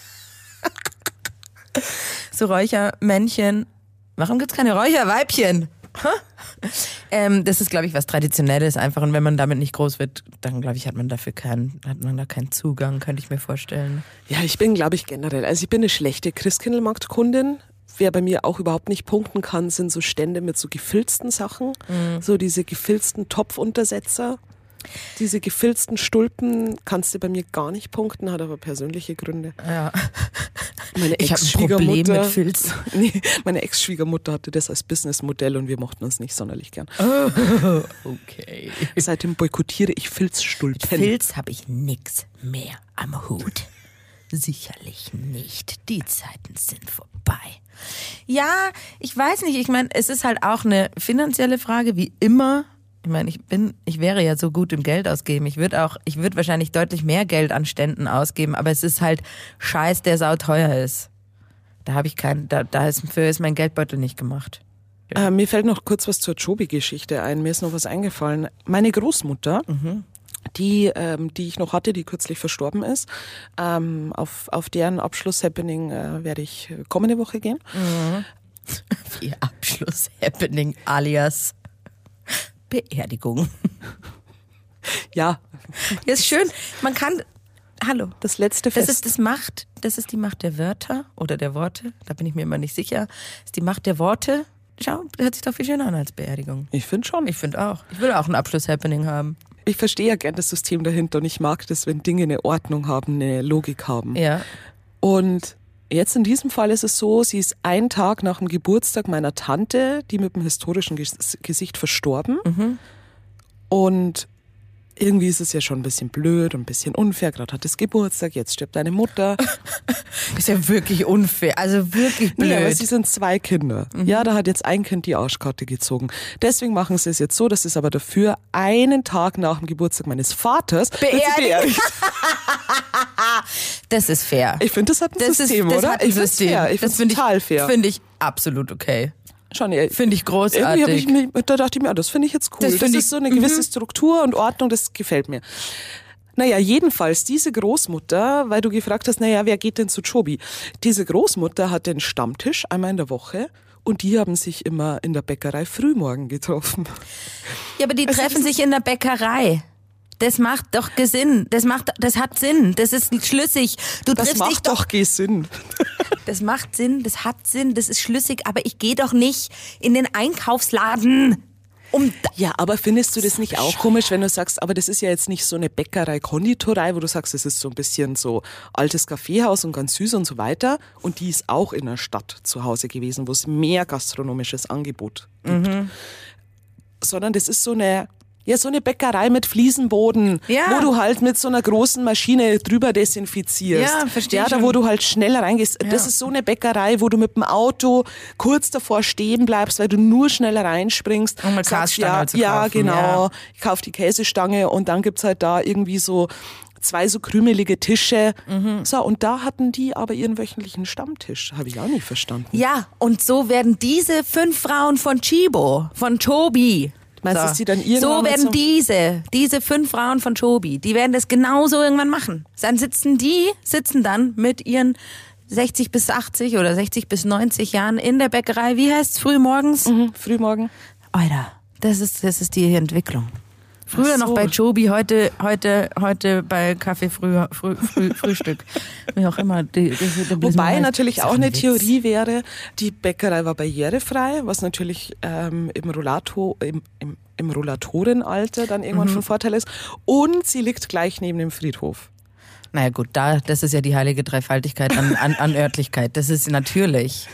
So Räuchermännchen. Warum gibt's keine Räucherweibchen? Das ist, glaube ich, was Traditionelles einfach. Und wenn man damit nicht groß wird, dann, glaube ich, hat man da keinen Zugang, könnte ich mir vorstellen. Ja, ich bin, glaube ich, generell, also ich bin eine schlechte Christkindlmarktkundin. Wer bei mir auch überhaupt nicht punkten kann, sind so Stände mit so gefilzten Sachen. So diese gefilzten Topfuntersetzer. Diese gefilzten Stulpen kannst du bei mir gar nicht punkten, hat aber persönliche Gründe. Ja. Meine Ich habe ein Problem mit Filz. Nee, meine Ex-Schwiegermutter hatte das als Businessmodell und wir mochten uns nicht sonderlich gern. Oh, okay. Seitdem boykottiere ich Filzstulpen. Filz habe ich nix mehr am Hut. Sicherlich nicht. Die Zeiten sind vorbei. Ja, ich weiß nicht. Ich meine, es ist halt auch eine finanzielle Frage, wie immer. Ich meine, ich wäre ja so gut im Geld ausgeben. Ich würde wahrscheinlich deutlich mehr Geld an Ständen ausgeben, aber es ist halt Scheiß, der sauteuer ist. Da habe ich dafür ist mein Geldbeutel nicht gemacht. Mir fällt noch kurz was zur Chobi-Geschichte ein. Mir ist noch was eingefallen. Meine Großmutter, die ich noch hatte, die kürzlich verstorben ist, auf deren Abschluss-Happening werde ich kommende Woche gehen. Ihr Abschluss-Happening alias Beerdigung. Ja. Ist schön. Man kann, hallo. Das letzte Fest. Das macht das ist die Macht der Wörter oder der Worte. Da bin ich mir immer nicht sicher. Das ist die Macht der Worte. Schau, hört sich doch viel schöner an als Beerdigung. Ich finde schon. Ich finde auch. Ich will auch ein Abschluss-Happening haben. Ich verstehe ja gern das System dahinter und ich mag das, wenn Dinge eine Ordnung haben, eine Logik haben. Ja. Und jetzt in diesem Fall ist es so, sie ist einen Tag nach dem Geburtstag meiner Tante, die mit dem historischen Gesicht verstorben. Und irgendwie ist es ja schon ein bisschen blöd und ein bisschen unfair. Gerade hat es Geburtstag, jetzt stirbt deine Mutter. Ist ja wirklich unfair, also wirklich blöd. Nee, aber sie sind 2 Kinder. Ja, da hat jetzt ein Kind die Arschkarte gezogen. Deswegen machen sie es jetzt so, dass es aber dafür einen Tag nach dem Geburtstag meines Vaters beerdigt. Das ist fair. Ich finde, das hat ein System, das oder? Hat ein Ich finde es fair. Ich finde es total fair. Finde ich absolut okay. Schon, Finde ich großartig. Irgendwie da dachte ich mir, das finde ich jetzt cool. Das ist so eine gewisse Struktur und Ordnung, das gefällt mir. Naja, jedenfalls, diese Großmutter, weil du gefragt hast, naja, wer geht denn zu Chobi? Diese Großmutter hat den Stammtisch einmal in der Woche und die haben sich immer in der Bäckerei Frühmorgen getroffen. Ja, aber die treffen sich in der Bäckerei. Das macht doch Sinn. Das hat Sinn. Das ist schlüssig. Das macht doch Sinn. Das macht Sinn, das hat Sinn, das ist schlüssig, aber ich gehe doch nicht in den Einkaufsladen. Ja, aber findest du das nicht auch komisch, wenn du sagst, aber das ist ja jetzt nicht so eine Bäckerei-Konditorei, wo du sagst, es ist so ein bisschen so altes Kaffeehaus und ganz süß und so weiter. Und die ist auch in der Stadt zu Hause gewesen, wo es mehr gastronomisches Angebot gibt. Sondern das ist so eine Bäckerei mit Fliesenboden, wo du halt mit so einer großen Maschine drüber desinfizierst. Ja, verstehe da wo du halt schnell reingehst. Ja. Das ist so eine Bäckerei, wo du mit dem Auto kurz davor stehen bleibst, weil du nur schnell reinspringst. Um eine Käsestange zu kaufen. Ja, genau. Ich kauf die Käsestange und dann gibt's halt da irgendwie so 2 so krümelige Tische. So, und da hatten die aber ihren wöchentlichen Stammtisch. Habe ich auch nicht verstanden. Ja, und so werden diese 5 Frauen von Chobi, Meinst du, dass die dann irgendwann so werden diese 5 Frauen von Chobi, die werden das genauso irgendwann machen. Dann sitzen dann mit ihren 60 bis 80 oder 60 bis 90 Jahren in der Bäckerei. Wie heißt's? Frühmorgens? Frühmorgen. Alter, das ist die Entwicklung. Früher so. noch bei Chobi, heute bei Kaffee Frühstück. Wie auch immer. Wobei natürlich auch eine Witz. Theorie wäre, die Bäckerei war barrierefrei, was natürlich im Rollatorenalter dann irgendwann von Vorteil ist. Und sie liegt gleich neben dem Friedhof. Naja gut, das ist ja die heilige Dreifaltigkeit an Örtlichkeit. Das ist natürlich.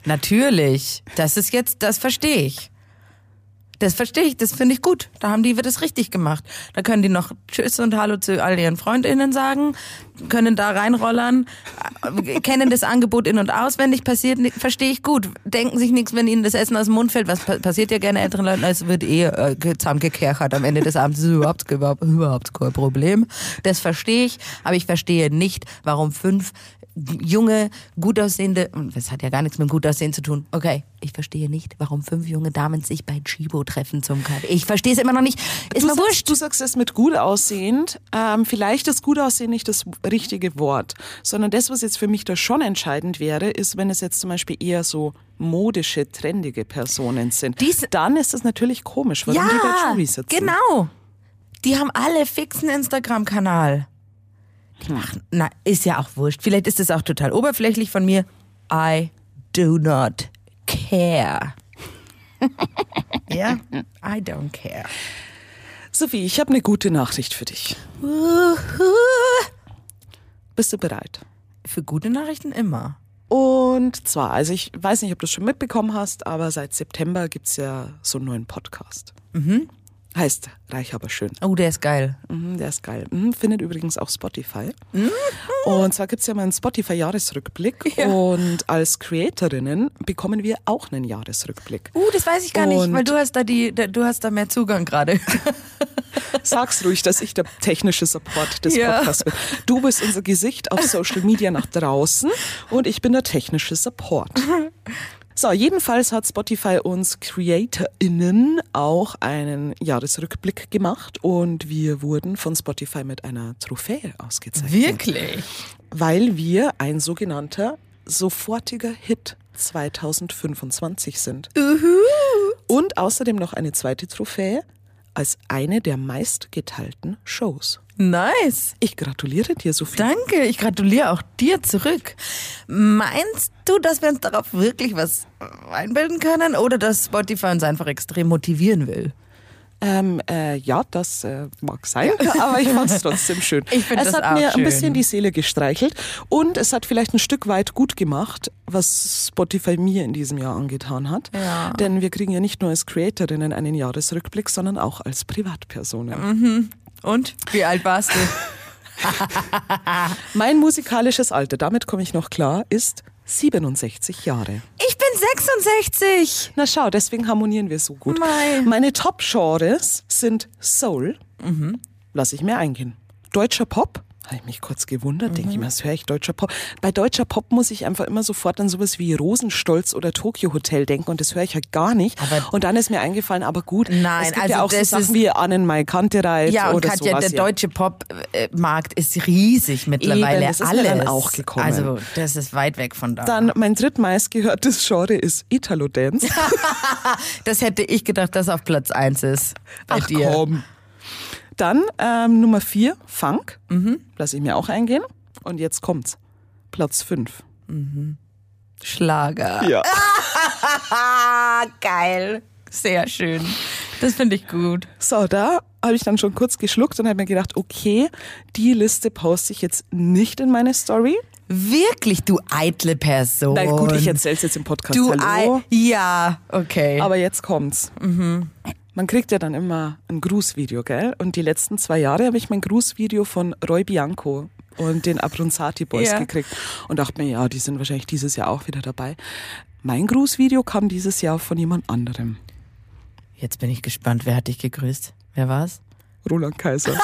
Das verstehe ich. Das finde ich gut. Da haben die das richtig gemacht. Da können die noch Tschüss und Hallo zu all ihren FreundInnen sagen, können da reinrollern, kennen das Angebot in- und auswendig, verstehe ich gut. Denken sich nichts, wenn ihnen das Essen aus dem Mund fällt. Was passiert ja gerne älteren Leuten, es wird zusammengekerchert am Ende des Abends. Das ist überhaupt kein Problem. Das verstehe ich, aber ich verstehe nicht, warum 5 junge, gut aussehende, und das hat ja gar nichts mit gut aussehen zu tun. Okay, ich verstehe nicht, warum 5 junge Damen sich bei Chibo treffen zum Kaffee. Ich verstehe es immer noch nicht. Ist mir wurscht. Du sagst es mit gut aussehend. Vielleicht ist gut aussehen nicht das richtige Wort, sondern das, was jetzt für mich da schon entscheidend wäre, ist, wenn es jetzt zum Beispiel eher so modische, trendige Personen sind. Dann ist das natürlich komisch, warum die bei Chobi sitzen. Genau. Die haben alle fixen Instagram-Kanal. Ist ja auch wurscht. Vielleicht ist es auch total oberflächlich von mir. I do not care. Ja, I don't care. Sophie, ich habe eine gute Nachricht für dich. Bist du bereit? Für gute Nachrichten immer. Und zwar, also ich weiß nicht, ob du es schon mitbekommen hast, aber seit September gibt's ja so einen neuen Podcast. Heißt Reich, aber schön. Oh, der ist geil. Der ist geil. Findet übrigens auch Spotify. Und zwar gibt's ja mal einen Spotify-Jahresrückblick. Ja. Und als Creatorinnen bekommen wir auch einen Jahresrückblick. Das weiß ich gar nicht, weil du hast da mehr Zugang gerade. Sag's ruhig, dass ich der technische Support des Podcasts bin. Du bist unser Gesicht auf Social Media nach draußen und ich bin der technische Support. So, jedenfalls hat Spotify uns CreatorInnen auch einen Jahresrückblick gemacht und wir wurden von Spotify mit einer Trophäe ausgezeichnet. Wirklich? Weil wir ein sogenannter sofortiger Hit 2025 sind. Und außerdem noch eine zweite Trophäe als eine der meistgeteilten Shows. Nice. Ich gratuliere dir, Sophie. Danke, ich gratuliere auch dir zurück. Meinst du, dass wir uns darauf wirklich was einbilden können oder dass Spotify uns einfach extrem motivieren will? Ja, das mag sein, aber ich fand es trotzdem schön. Ich finde es das hat auch mir schön. ein bisschen die Seele gestreichelt und es hat vielleicht ein Stück weit gut gemacht, was Spotify mir in diesem Jahr angetan hat. Ja. Denn wir kriegen ja nicht nur als Creatorinnen einen Jahresrückblick, sondern auch als Privatpersonen. Und? Wie alt warst du? Mein musikalisches Alter, damit komme ich noch klar, ist 67 Jahre. Ich bin 66. Na schau, deswegen harmonieren wir so gut. Mei. Meine Top-Genres sind Soul, lass ich mir eingehen. Deutscher Pop, habe ich mich kurz gewundert, denke ich mir, was höre ich deutscher Pop? Bei deutscher Pop muss ich einfach immer sofort an sowas wie Rosenstolz oder Tokyo Hotel denken und das höre ich halt gar nicht. Und dann ist mir eingefallen, aber gut, Nein, es gibt also ja auch so das Sachen ist- wie Annenmai Kantereit Ja, und oder Katja, sowas. der deutsche Pop-Markt ist riesig mittlerweile. Eben, das ist mir alles. dann auch gekommen. Also, das ist weit weg von da. Dann mein drittmeistgehörtes Genre ist Italo-Dance. Das hätte ich gedacht, dass auf Platz 1 ist bei Ach dir. komm. Dann Nummer 4, Funk. Lass ich mir auch eingehen. Und jetzt kommt's. Platz 5. Schlager. Ja. Geil. Sehr schön. Das finde ich gut. So, da habe ich dann schon kurz geschluckt und habe mir gedacht, okay, die Liste poste ich jetzt nicht in meine Story. Wirklich, du eitle Person. Na gut, ich erzähl's jetzt im Podcast. Du Hallo. Ja, okay. Aber jetzt kommt's. Man kriegt ja dann immer ein Grußvideo, gell? Und die letzten 2 Jahre habe ich mein Grußvideo von Roy Bianco und den Abronzati Boys Ja. gekriegt. Und dachte mir, ja, die sind wahrscheinlich dieses Jahr auch wieder dabei. Mein Grußvideo kam dieses Jahr von jemand anderem. Jetzt bin ich gespannt, wer hat dich gegrüßt? Wer war's? Roland Kaiser.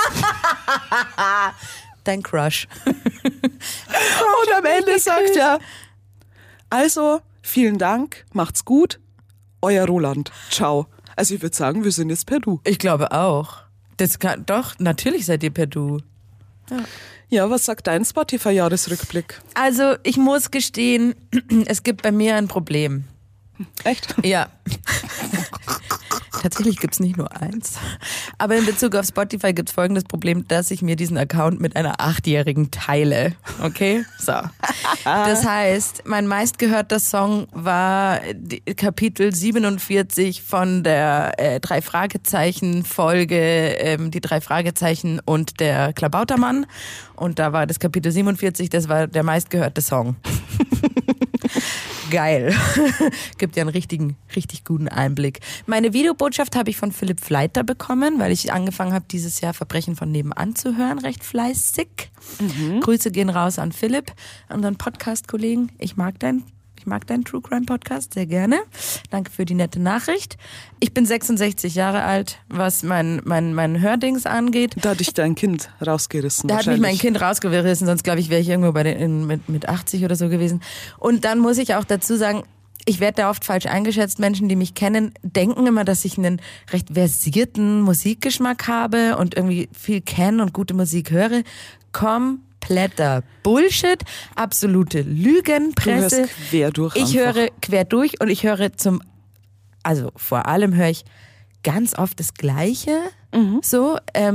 Dein Crush. Und am Ende sagt er, also, vielen Dank, macht's gut, euer Roland. Ciao. Also ich würde sagen, wir sind jetzt per Du. Ich glaube auch. Das kann, doch, natürlich seid ihr per Du. Ja, was sagt dein Spotify-Jahresrückblick? Also, ich muss gestehen, es gibt bei mir ein Problem. Echt? Ja. Tatsächlich gibt's nicht nur eins. Aber in Bezug auf Spotify gibt's folgendes Problem, dass ich mir diesen Account mit einer 8-Jährigen teile. Okay? So. Das heißt, mein meistgehörter Song war Kapitel 47 von der 3-Fragezeichen-Folge, die 3 Fragezeichen und der Klabautermann. Und da war das Kapitel 47, das war der meistgehörte Song. Geil. Gibt ja einen richtig guten Einblick. Meine Videobotschaft habe ich von Philipp Fleiter bekommen, weil ich angefangen habe, dieses Jahr Verbrechen von nebenan zu hören, recht fleißig. Grüße gehen raus an Philipp, unseren Podcast-Kollegen. Ich mag deinen True Crime Podcast sehr gerne. Danke für die nette Nachricht. Ich bin 66 Jahre alt, was mein Hördings angeht. Da hat dich dein Kind rausgerissen. Da hat mich wahrscheinlich. mein Kind rausgerissen, sonst glaube ich, wäre ich irgendwo mit 80 oder so gewesen. Und dann muss ich auch dazu sagen, ich werde da oft falsch eingeschätzt. Menschen, die mich kennen, denken immer, dass ich einen recht versierten Musikgeschmack habe und irgendwie viel kenne und gute Musik höre. Kompletter Bullshit, absolute Lügenpresse. Du hörst quer durch Ich einfach. höre quer durch und ich höre also vor allem höre ich ganz oft das Gleiche, so,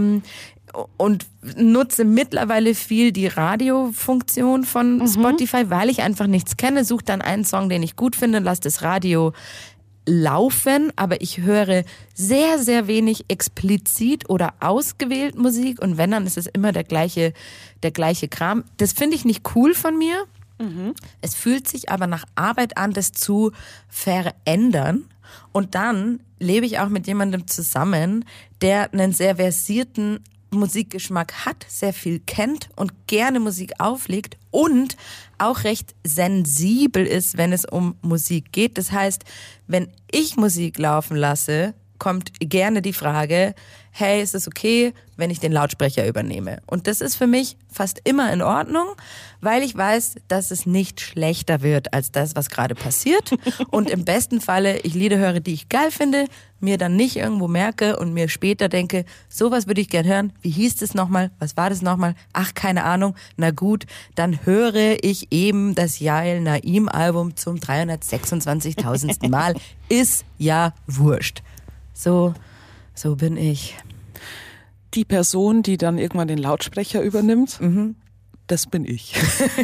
und nutze mittlerweile viel die Radiofunktion von Spotify, weil ich einfach nichts kenne, suche dann einen Song, den ich gut finde, lasse das Radio laufen, aber ich höre sehr, sehr wenig explizit oder ausgewählt Musik und wenn, dann ist es immer der gleiche Kram. Das finde ich nicht cool von mir. Es fühlt sich aber nach Arbeit an, das zu verändern. Und dann lebe ich auch mit jemandem zusammen, der einen sehr versierten Musikgeschmack hat, sehr viel kennt und gerne Musik auflegt und auch recht sensibel ist, wenn es um Musik geht. Das heißt, wenn ich Musik laufen lasse, kommt gerne die Frage, hey, ist es okay, wenn ich den Lautsprecher übernehme? Und das ist für mich fast immer in Ordnung, weil ich weiß, dass es nicht schlechter wird als das, was gerade passiert. Und im besten Falle ich Lieder höre, die ich geil finde, mir dann nicht irgendwo merke und mir später denke, sowas würde ich gern hören. Wie hieß das nochmal? Was war das nochmal? Ach, keine Ahnung. Na gut, dann höre ich eben das Yael Naim Album zum 326.000. Mal. Ist ja wurscht. So bin ich. Die Person, die dann irgendwann den Lautsprecher übernimmt, das bin ich.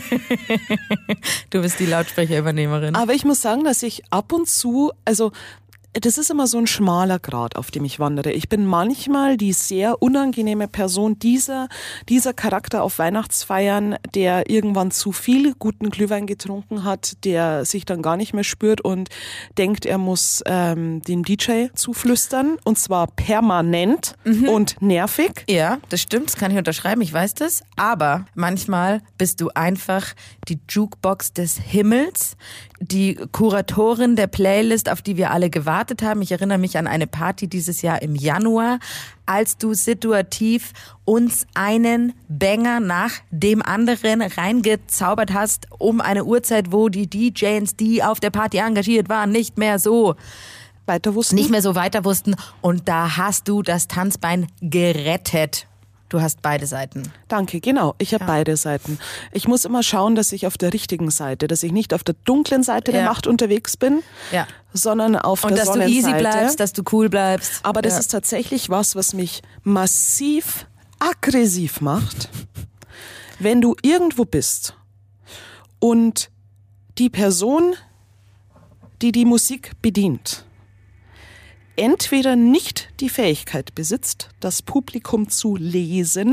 Du bist die Lautsprecherübernehmerin. Aber ich muss sagen, dass ich ab und zu, also das ist immer so ein schmaler Grat, auf dem ich wandere. Ich bin manchmal die sehr unangenehme Person, dieser Charakter auf Weihnachtsfeiern, der irgendwann zu viel guten Glühwein getrunken hat, der sich dann gar nicht mehr spürt und denkt, er muss dem DJ zuflüstern, und zwar permanent und nervig. Ja, das stimmt, das kann ich unterschreiben, ich weiß das. Aber manchmal bist du einfach die Jukebox des Himmels, die Kuratorin der Playlist, auf die wir alle gewartet haben. Ich erinnere mich an eine Party dieses Jahr im Januar, als du situativ uns einen Banger nach dem anderen reingezaubert hast, um eine Uhrzeit, wo die DJs, die auf der Party engagiert waren, nicht mehr so weiter wussten. Und da hast du das Tanzbein gerettet. Du hast beide Seiten. Danke, genau. Ich habe beide Seiten. Ich muss immer schauen, dass ich auf der richtigen Seite, dass ich nicht auf der dunklen Seite der Macht unterwegs bin, sondern auf der Sonnenseite. Und dass du easy bleibst, dass du cool bleibst. Aber das ist tatsächlich was mich massiv aggressiv macht, wenn du irgendwo bist und die Person, die die Musik bedient, entweder nicht die Fähigkeit besitzt, das Publikum zu lesen,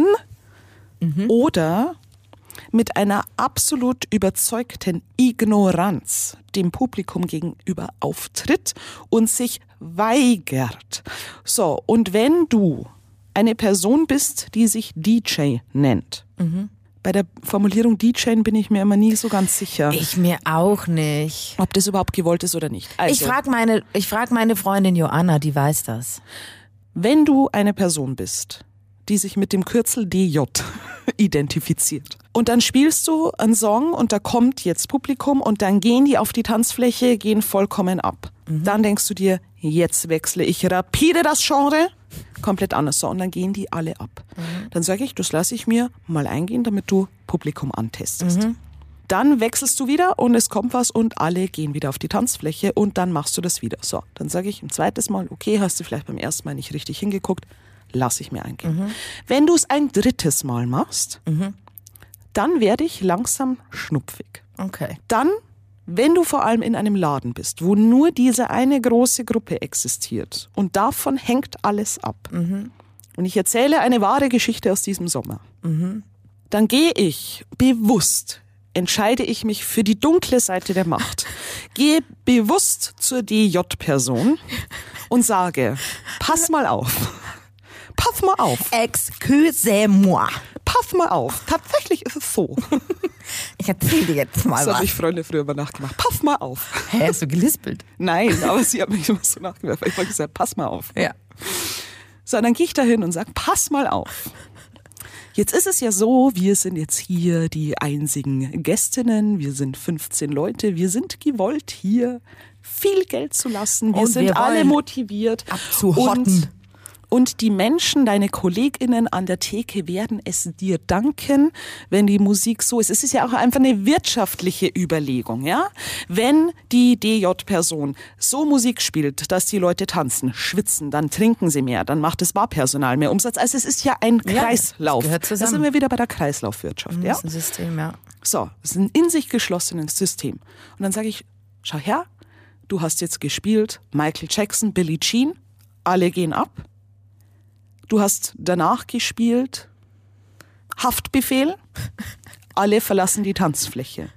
oder mit einer absolut überzeugten Ignoranz dem Publikum gegenüber auftritt und sich weigert. So, und wenn du eine Person bist, die sich DJ nennt, bei der Formulierung DJ bin ich mir immer nie so ganz sicher. Ich mir auch nicht. Ob das überhaupt gewollt ist oder nicht. Also, ich frag meine Freundin Joanna, die weiß das. Wenn du eine Person bist, die sich mit dem Kürzel DJ identifiziert, und dann spielst du einen Song und da kommt jetzt Publikum und dann gehen die auf die Tanzfläche, gehen vollkommen ab. Dann denkst du dir, jetzt wechsle ich rapide das Genre, komplett anders. So, und dann gehen die alle ab. Dann sage ich, das lasse ich mir mal eingehen, damit du Publikum antestest. Dann wechselst du wieder und es kommt was und alle gehen wieder auf die Tanzfläche und dann machst du das wieder. So, dann sage ich ein zweites Mal, okay, hast du vielleicht beim ersten Mal nicht richtig hingeguckt, lasse ich mir eingehen. Wenn du es ein drittes Mal machst, dann werde ich langsam schnupfig. Okay. Dann, wenn du vor allem in einem Laden bist, wo nur diese eine große Gruppe existiert und davon hängt alles ab, und ich erzähle eine wahre Geschichte aus diesem Sommer, dann gehe ich bewusst, entscheide ich mich für die dunkle Seite der Macht, gehe bewusst zur DJ-Person und sage, pass mal auf. Pass mal auf. Excusez-moi. Pass mal auf. Tatsächlich ist es so. Ich erzähle dir jetzt mal Das was. habe ich Freunde früher immer nachgemacht. Pass mal auf. Hä, hast du gelispelt? Nein, aber sie hat mich immer so nachgemacht. Ich habe gesagt, pass mal auf. Ja. So, dann gehe ich da hin und sage, pass mal auf. Jetzt ist es ja so, wir sind jetzt hier die einzigen Gästinnen, wir sind 15 Leute, wir sind gewollt, hier viel Geld zu lassen, wir Und sind wir alle wollen motiviert. abzuhotten. Und die Menschen, deine KollegInnen an der Theke werden es dir danken, wenn die Musik so ist. Es ist ja auch einfach eine wirtschaftliche Überlegung, ja? Wenn die DJ-Person so Musik spielt, dass die Leute tanzen, schwitzen, dann trinken sie mehr, dann macht das Barpersonal mehr Umsatz. Also es ist ja ein Kreislauf. das gehört zusammen. Da sind wir wieder bei der Kreislaufwirtschaft, ja? Das ist ein System, ja. So, es ist ein in sich geschlossenes System. Und dann sage ich, schau her, du hast jetzt gespielt Michael Jackson, Billie Jean, alle gehen ab. Du hast danach gespielt Haftbefehl, alle verlassen die Tanzfläche.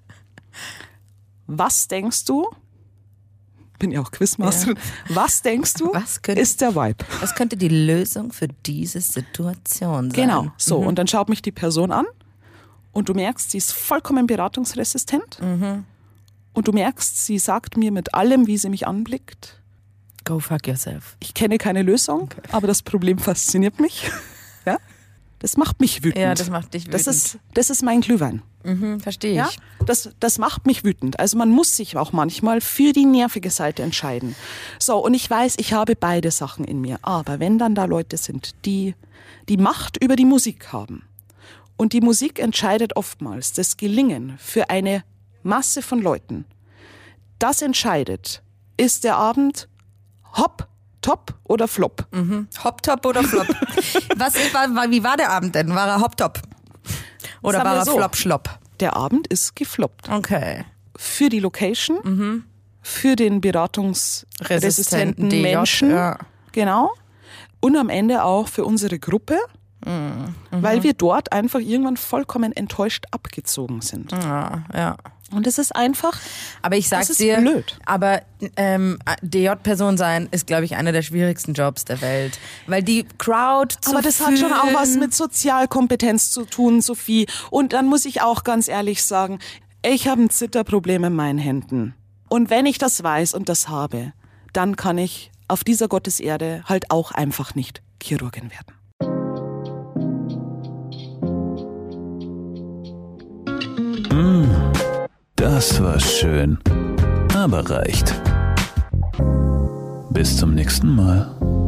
Was denkst du? Bin ja auch Quizmasterin. Ja. Was denkst du, ist der Vibe? Was könnte die Lösung für diese Situation sein? Genau, so. Und dann schaut mich die Person an und du merkst, sie ist vollkommen beratungsresistent. Und du merkst, sie sagt mir mit allem, wie sie mich anblickt, go fuck yourself. Ich kenne keine Lösung, aber das Problem fasziniert mich. Ja? Das macht mich wütend. Ja, das macht dich wütend. Das ist mein Glühwein. Verstehe ich. Ja? Das macht mich wütend. Also man muss sich auch manchmal für die nervige Seite entscheiden. So, und ich weiß, ich habe beide Sachen in mir. Aber wenn dann da Leute sind, die die Macht über die Musik haben und die Musik entscheidet oftmals das Gelingen für eine Masse von Leuten, das entscheidet, ist der Abend hopp, Top oder Flop? Hop-Top oder Flop? Wie war der Abend denn? War er Hop-Top? Oder Sagen wir war er so. Flop-Schlopp? Der Abend ist gefloppt. Okay. Für die Location, für den beratungsresistenten DJ, Menschen. ja. Genau. Und am Ende auch für unsere Gruppe, weil wir dort einfach irgendwann vollkommen enttäuscht abgezogen sind. Ja. Und es ist einfach, Aber ich sag's das ist dir, blöd. aber DJ-Person sein ist, glaube ich, einer der schwierigsten Jobs der Welt. Weil die Crowd zu Aber das hat schon auch was fühlen- mit Sozialkompetenz zu tun, Sophie. Und dann muss ich auch ganz ehrlich sagen, ich habe ein Zitterproblem in meinen Händen. Und wenn ich das weiß und das habe, dann kann ich auf dieser Gotteserde halt auch einfach nicht Chirurgin werden. Das war schön, aber reicht. Bis zum nächsten Mal.